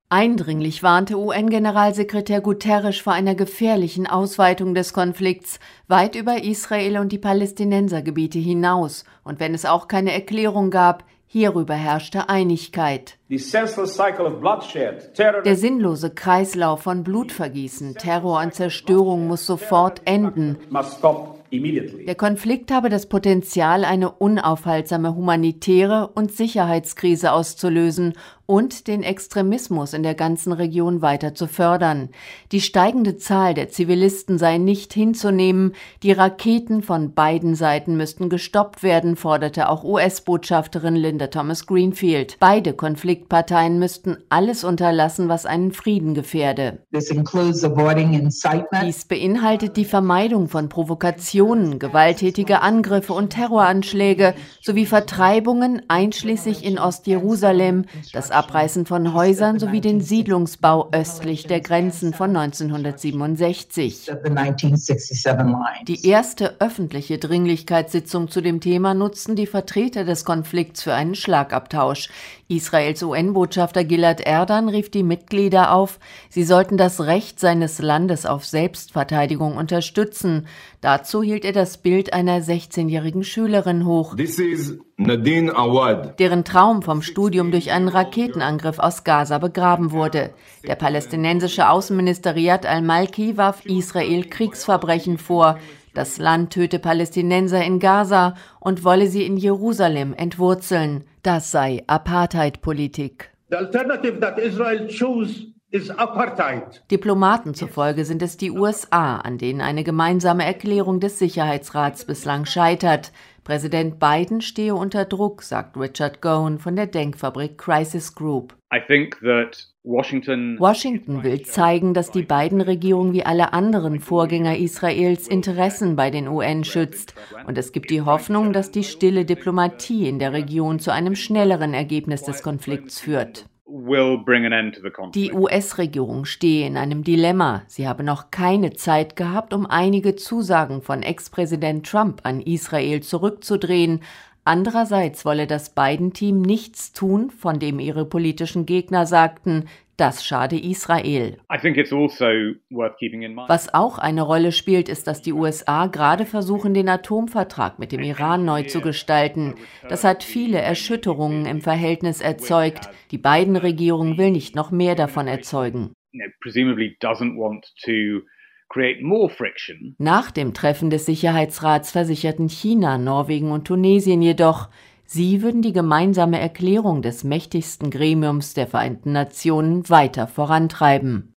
Eindringlich warnte UN-Generalsekretär Guterres vor einer gefährlichen Ausweitung des Konflikts weit über Israel und die Palästinensergebiete hinaus, und wenn es auch keine Erklärung gab, hierüber herrschte Einigkeit. Der sinnlose Kreislauf von Blutvergießen, Terror und Zerstörung muss sofort enden. Der Konflikt habe das Potenzial, eine unaufhaltsame humanitäre und Sicherheitskrise auszulösen und den Extremismus in der ganzen Region weiter zu fördern. Die steigende Zahl der Zivilisten sei nicht hinzunehmen, die Raketen von beiden Seiten müssten gestoppt werden, forderte auch US-Botschafterin Linda Thomas-Greenfield. Beide Konfliktparteien müssten alles unterlassen, was einen Frieden gefährde. Dies beinhaltet die Vermeidung von Provokationen, gewalttätige Angriffe und Terroranschläge sowie Vertreibungen, einschließlich in Ostjerusalem, das Abreißen von Häusern sowie den Siedlungsbau östlich der Grenzen von 1967. Die erste öffentliche Dringlichkeitssitzung zu dem Thema nutzten die Vertreter des Konflikts für einen Schlagabtausch. Israels UN-Botschafter Gilad Erdan rief die Mitglieder auf, sie sollten das Recht seines Landes auf Selbstverteidigung unterstützen. Dazu hielt er das Bild einer 16-jährigen Schülerin hoch, deren Traum vom Studium durch einen Raketenangriff aus Gaza begraben wurde. Der palästinensische Außenminister Riyad al-Malki warf Israel Kriegsverbrechen vor. Das Land töte Palästinenser in Gaza und wolle sie in Jerusalem entwurzeln. Das sei Apartheid-Politik. Diplomaten zufolge sind es die USA, an denen eine gemeinsame Erklärung des Sicherheitsrats bislang scheitert. Präsident Biden stehe unter Druck, sagt Richard Gowan von der Denkfabrik Crisis Group. Washington will zeigen, dass die Biden-Regierung wie alle anderen Vorgänger Israels Interessen bei den UN schützt. Und es gibt die Hoffnung, dass die stille Diplomatie in der Region zu einem schnelleren Ergebnis des Konflikts führt. Die US-Regierung stehe in einem Dilemma. Sie habe noch keine Zeit gehabt, um einige Zusagen von Ex-Präsident Trump an Israel zurückzudrehen. Andererseits wolle das Biden-Team nichts tun, von dem ihre politischen Gegner sagten, das schade Israel. Was auch eine Rolle spielt, ist, dass die USA gerade versuchen, den Atomvertrag mit dem Iran neu zu gestalten. Das hat viele Erschütterungen im Verhältnis erzeugt. Die Biden-Regierung will nicht noch mehr davon erzeugen. Nach dem Treffen des Sicherheitsrats versicherten China, Norwegen und Tunesien jedoch, sie würden die gemeinsame Erklärung des mächtigsten Gremiums der Vereinten Nationen weiter vorantreiben.